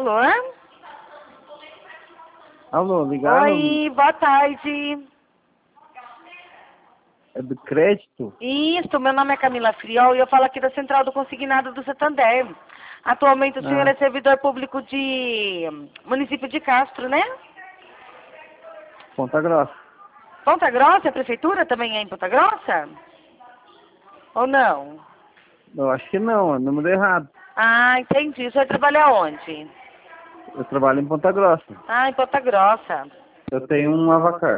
Alô? Alô, ligaram? Oi, boa tarde. É do crédito? Isso, meu nome é Camila Friol e eu falo aqui da Central do Consignado do Santander. Atualmente o senhor é servidor público de município de Castro, né? Ponta Grossa. Ponta Grossa, a prefeitura também é em Ponta Grossa? Ou não? Eu acho que não, é número errado. Ah, entendi. O senhor trabalha onde? Eu trabalho em Ponta Grossa. Ah, em Ponta Grossa. Eu tenho um Avacar.